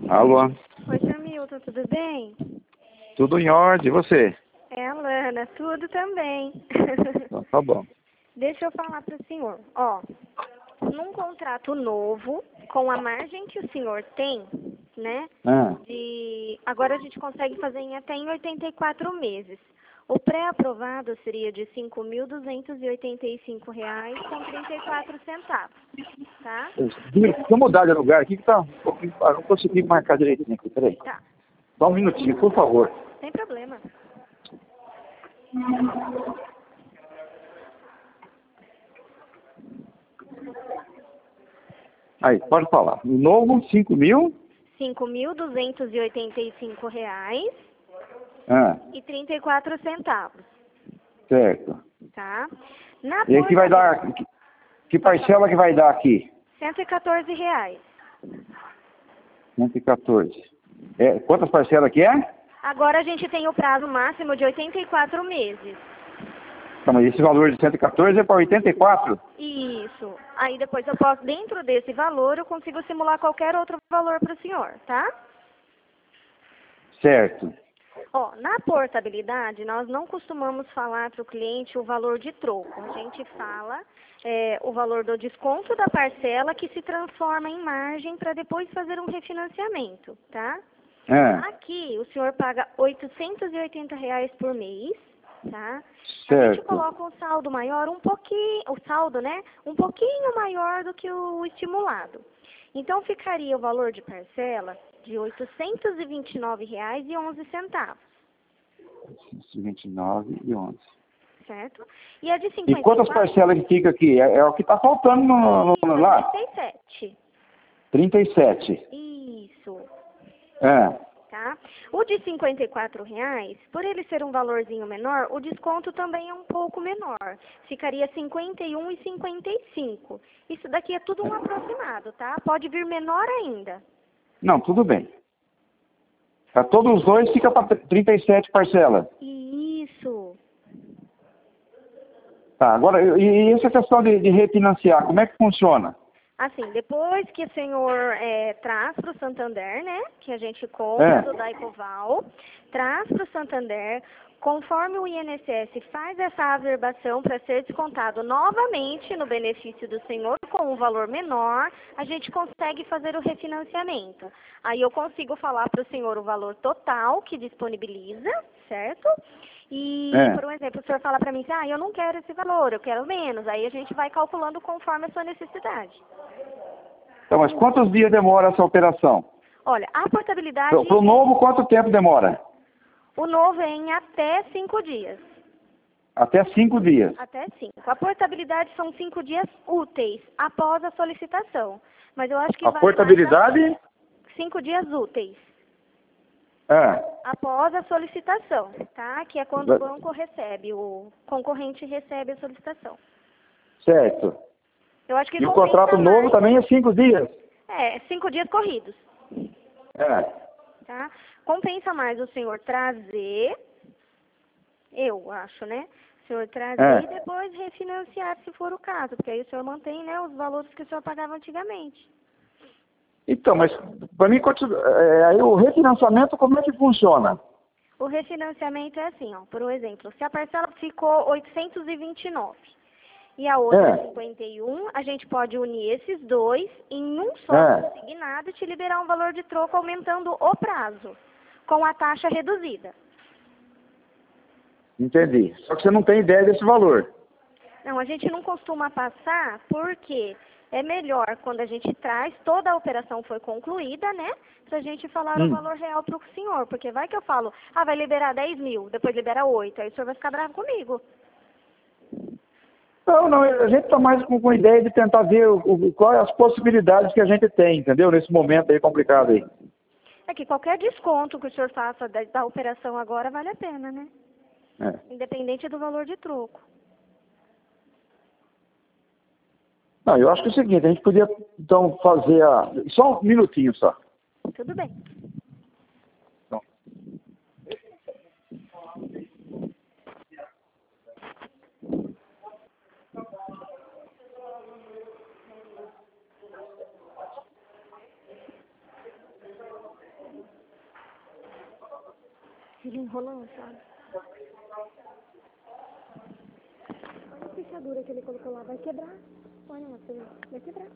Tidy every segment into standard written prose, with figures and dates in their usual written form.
Alô? Oi, Sr. Milton, tudo bem? Tudo em ordem, e você? É a Lana, tudo também. Então, tá bom. Deixa eu falar para o senhor. Ó, num contrato novo, com a margem que o senhor tem, né? Ah, Agora a gente consegue fazer até em 84 meses. O pré-aprovado seria de R$ 5.285,34, tá? deixa eu mudar de lugar aqui que tá. Não consegui marcar direitinho aqui, peraí. Tá, Só um minutinho, por favor. sem problema. Aí, pode falar. O novo, 5 mil? R$ 5.285,34, Ah, certo. tá? Na E aí que vai dar. Que parcela que vai dar aqui? R$ 114. 114. É, quantas parcelas que é? Agora a gente tem o prazo máximo de 84 meses. Tá, mas esse valor de 114 é para 84? Isso. Aí depois eu posso, dentro desse valor, eu consigo simular qualquer outro valor para o senhor, tá? Certo. Ó, na portabilidade, nós não costumamos falar para o cliente o valor de troco. A gente fala o valor do desconto da parcela que se transforma em margem para depois fazer um refinanciamento, tá? Ah, Aqui, o senhor paga R$ 880 por mês, tá? A gente certo. coloca um saldo maior, um pouquinho, o saldo, né? Um pouquinho maior do que o estimulado. Então, ficaria o valor de parcela de R$ 829,11, 29 e 11. certo? E a de E quantas 54, parcelas que fica aqui? É o que está faltando lá. 37. 37. Isso. É. Tá? O de R$ 54, por ele ser um valorzinho menor, o desconto também é um pouco menor. Ficaria R$ 51,55. Isso daqui é tudo um aproximado, tá? Pode vir menor ainda. Não, tudo bem. Para todos os dois fica para 37 parcelas. Isso. Tá, agora, e essa questão de refinanciar, como é que funciona? Assim, depois que o senhor traz para o Santander, né? Que a gente compra do Daicoval, traz para o Santander, conforme o INSS faz essa averbação para ser descontado novamente no benefício do senhor com um valor menor, a gente consegue fazer o refinanciamento. Aí eu consigo falar para o senhor o valor total que disponibiliza, certo? E, por um exemplo, o senhor fala para mim assim, eu não quero esse valor, eu quero menos. Aí a gente vai calculando conforme a sua necessidade. Então, mas quantos dias demora essa operação? Olha, a portabilidade... Para o novo, quanto tempo demora? O novo é em até 5 dias. Até 5 dias. Até 5. A portabilidade são 5 dias úteis após a solicitação. Mas eu acho que A vale portabilidade? 5 dias úteis. É. Após a solicitação, tá? Que é quando o banco recebe, o concorrente recebe a solicitação. Certo. Eu acho que E o contrato novo também é 5 dias? 5 dias corridos. É. Tá? Compensa mais o senhor trazer, eu acho, né? O senhor trazer e depois refinanciar, se for o caso. Porque aí o senhor mantém, né, os valores que o senhor pagava antigamente. Então, mas para mim, aí o refinanciamento, como é que funciona? O refinanciamento é assim, ó. Por um exemplo, se a parcela ficou 829 e a outra 51, a gente pode unir esses dois em um só consignado e te liberar um valor de troco aumentando o prazo, com a taxa reduzida. Entendi. Só que você não tem ideia desse valor. Não, a gente não costuma passar porque é melhor quando a gente traz, toda a operação foi concluída, né? Pra gente falar o valor real pro senhor. Porque vai que eu falo, vai liberar 10 mil, depois libera 8, aí o senhor vai ficar bravo comigo. Não, a gente está mais com a ideia de tentar ver quais as possibilidades que a gente tem, entendeu? Nesse momento aí complicado aí. É que qualquer desconto que o senhor faça da operação agora vale a pena, né? Independente do valor de troco. Não, eu acho que é o seguinte, a gente podia então fazer só um minutinho só. Tudo bem. Então. Ele enrolando, sabe? Olha a fechadura que ele colocou lá, vai quebrar. Olha, vai quebrar.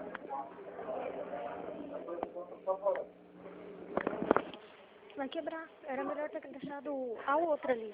Vai quebrar. Era melhor ter deixado a outra ali.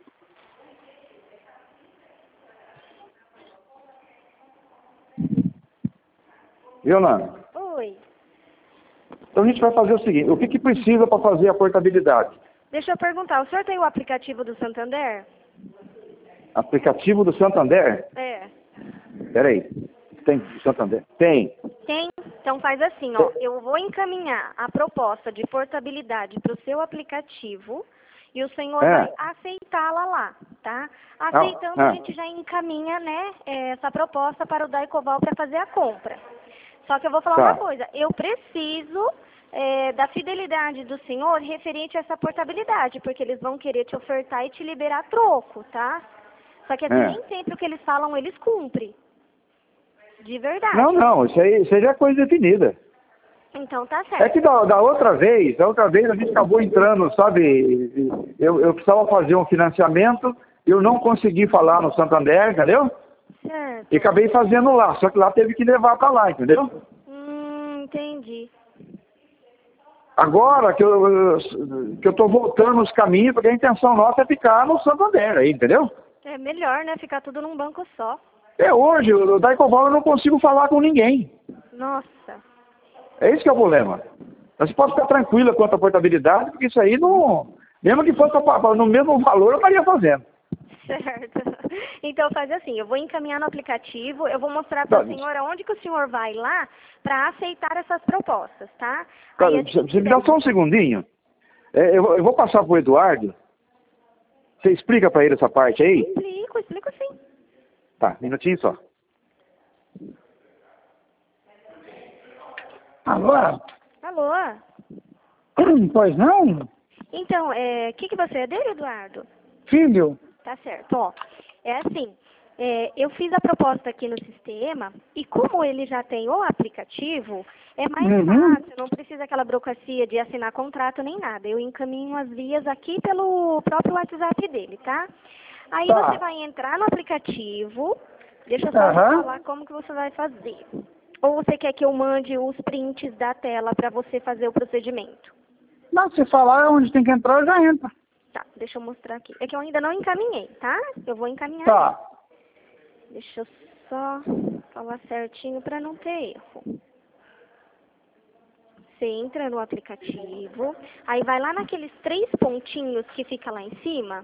Yolanda, Oi. então a gente vai fazer o seguinte, o que que precisa para fazer a portabilidade? Deixa eu perguntar, o senhor tem o aplicativo do Santander? Aplicativo do Santander? É. Peraí, tem do Santander? Tem. Tem? Então faz assim, ó. Eu vou encaminhar a proposta de portabilidade para o seu aplicativo e o senhor vai aceitá-la lá, tá? Aceitando, a gente já encaminha, né, essa proposta para o Daicoval para fazer a compra. Só que eu vou falar uma coisa, eu preciso da fidelidade do senhor referente a essa portabilidade, porque eles vão querer te ofertar e te liberar troco, tá? Só que assim, nem sempre o que eles falam, eles cumprem. De verdade. Não, isso aí já é coisa definida. Então tá certo. É que da outra vez a gente acabou entrando, sabe? Eu precisava fazer um financiamento, eu não consegui falar no Santander, entendeu? Certo. E acabei fazendo lá, só que lá teve que levar para lá, entendeu? Entendi. Agora que eu tô voltando os caminhos, porque a intenção nossa é ficar no Santander aí, entendeu? É melhor, né? Ficar tudo num banco só. Hoje, o Daicoval eu não consigo falar com ninguém. Nossa. É esse que é o problema. Mas você pode ficar tranquila quanto à portabilidade, porque isso aí não... Mesmo que fosse no mesmo valor, eu estaria fazendo. Certo. Então faz assim, eu vou encaminhar no aplicativo, eu vou mostrar para a senhora onde que o senhor vai lá para aceitar essas propostas, tá? Você me dá só um segundinho. Eu vou passar pro Eduardo. Você explica para ele essa parte aí? Explico sim. Tá, minutinho só. Alô? Alô? Pois não? Então, que você é dele, Eduardo? Filho? Tá certo, ó. É assim, eu fiz a proposta aqui no sistema e como ele já tem o aplicativo, é mais fácil, não precisa aquela burocracia de assinar contrato nem nada. Eu encaminho as vias aqui pelo próprio WhatsApp dele, tá? Aí você vai entrar no aplicativo, deixa eu só falar como que você vai fazer. Ou você quer que eu mande os prints da tela para você fazer o procedimento? Não, se falar onde tem que entrar, já entra. Tá, deixa eu mostrar aqui. É que eu ainda não encaminhei, tá? Eu vou encaminhar. Tá. Deixa eu só falar certinho para não ter erro. Você entra no aplicativo, aí vai lá naqueles 3 pontinhos que fica lá em cima.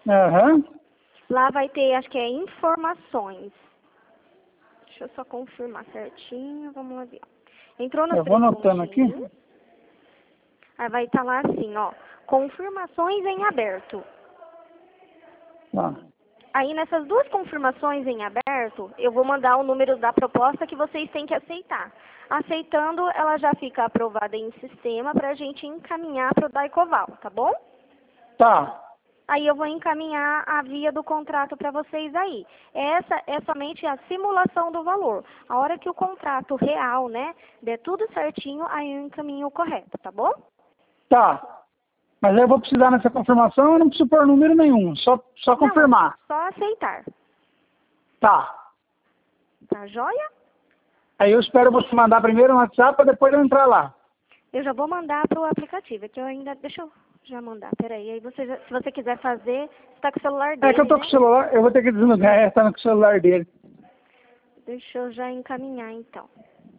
Lá vai ter, acho que é informações. Deixa eu só confirmar certinho, vamos lá ver. Entrou nos 3 pontinhos. Eu vou anotando aqui. Aí vai estar lá assim, ó, confirmações em aberto. Tá. Aí nessas 2 confirmações em aberto, eu vou mandar o número da proposta que vocês têm que aceitar. Aceitando, ela já fica aprovada em sistema para a gente encaminhar para o Daicoval, tá bom? Tá. Aí eu vou encaminhar a via do contrato para vocês aí. Essa é somente a simulação do valor. A hora que o contrato real, né, der tudo certinho, aí eu encaminho o correto, tá bom? Tá. Mas aí eu vou precisar nessa confirmação, eu não preciso pôr número nenhum, só confirmar. Só aceitar. Tá. Tá joia? Aí eu espero você mandar primeiro no WhatsApp para depois eu entrar lá. Eu já vou mandar pro aplicativo, é que eu ainda... Deixa eu já mandar, peraí. Aí você se você quiser fazer, você tá com o celular dele, É que eu tô com o celular, eu vou ter que desligar, tá no celular dele. Deixa eu já encaminhar, então.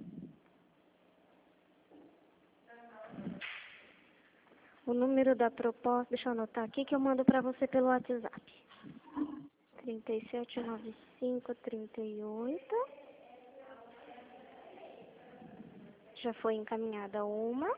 O número da proposta, deixa eu anotar aqui que eu mando para você pelo WhatsApp. 379538. Já foi encaminhada uma.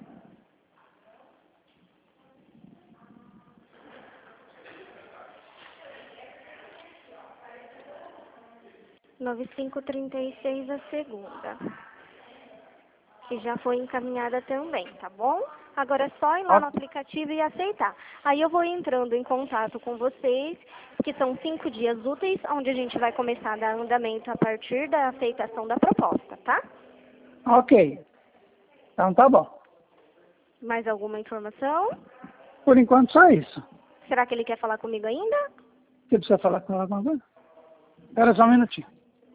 R$9536 a segunda. Que já foi encaminhada também, tá bom? Agora é só ir lá no aplicativo e aceitar. Aí eu vou entrando em contato com vocês, que são 5 dias úteis, onde a gente vai começar a dar andamento a partir da aceitação da proposta, tá? Ok. Então tá bom. Mais alguma informação? Por enquanto, só isso. Será que ele quer falar comigo ainda? Você precisa falar com ela alguma coisa? Espera só um minutinho.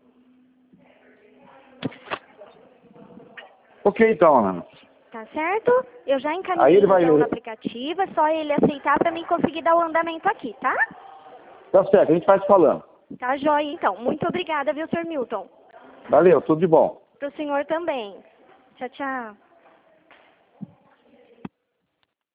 Ok, então, Ana. Tá certo? Eu já encaminhei então no aplicativo, é só ele aceitar para mim conseguir dar o andamento aqui, tá? Tá certo, a gente vai se falando. Tá jóia, então. Muito obrigada, viu, Sr. Milton? Valeu, tudo de bom. Pro senhor também. Tchau, tchau.